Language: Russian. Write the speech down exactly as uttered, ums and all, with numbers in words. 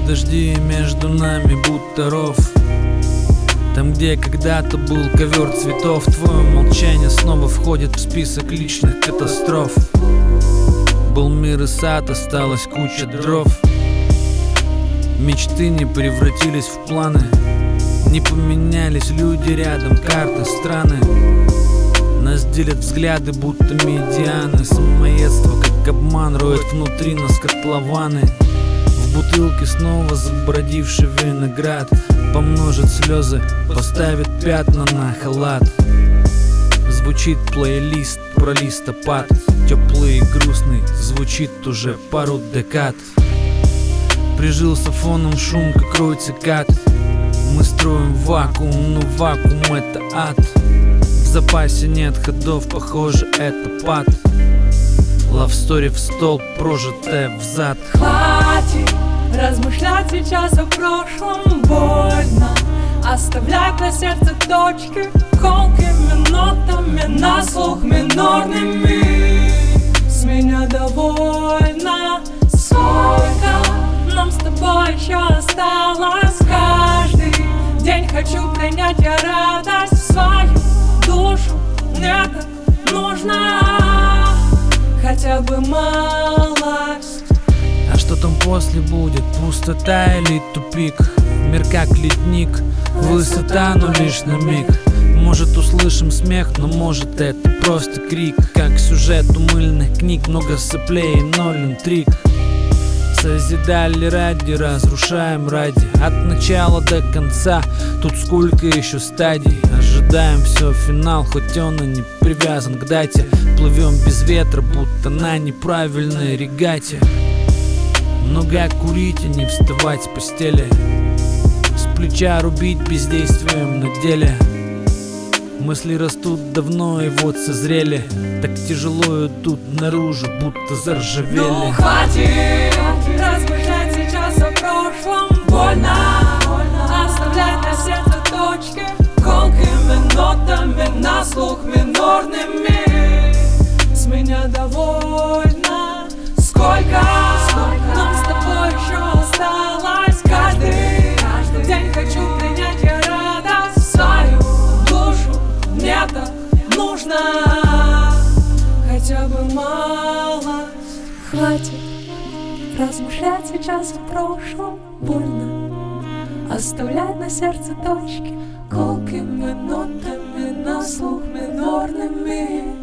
дожди между нами будто ров. Там, где когда-то был ковер цветов, твое молчание снова входит в список личных катастроф. Был мир и сад, осталась куча дров. Мечты не превратились в планы, не поменялись люди рядом, карты, страны. Нас делят взгляды, будто медианы. Самоедство, как обман, роет внутри нас котлованы. В бутылке снова забродивший виноград помножит слезы, поставит пятна на халат. Звучит плейлист про листопад, теплый и грустный, звучит уже пару декад. Прижился фоном шум, как рой цикад. Мы строим вакуум, но вакуум — это ад. В запасе нет ходов, похоже, это пад. Лавстори в стол, прожитая взад. Хватит размышлять сейчас о прошлом, больно оставлять на сердце точки колкими нотами, на слух минорными. С меня довольно. Сколько нам с тобой еще осталось? Каждый день хочу принять я радость в свою душу. Мне так нужно хотя бы малость. А что там после будет? Пустота или тупик? Мир как ледник, высота, но лишь на миг. Может, услышим смех, но может это просто крик. Как сюжет у мыльных книг, много соплей и ноль интриг. Созидали ради, разрушаем ради. От начала до конца, тут сколько еще стадий. Ожидаем все финал, хоть он и не привязан к дате. Плывем без ветра, будто на неправильной регате. Много курить и не вставать с постели, с плеча рубить бездействием на деле. Мысли растут давно и вот созрели, так тяжело идут наружу, будто заржавели. Ну хватит размышлять сейчас о прошлом, больно, больно оставлять на сердце точки колкими нотами, на слух минорными. С меня довольно. Сколько, Сколько нам с тобой еще осталось? Каждый, каждый день хочу принять я радость в свою душу. Мне так нужно хотя бы малость. Хватит размышлять сейчас о прошлом, больно оставлять на сердце точки колкими нотами, на слух минорными.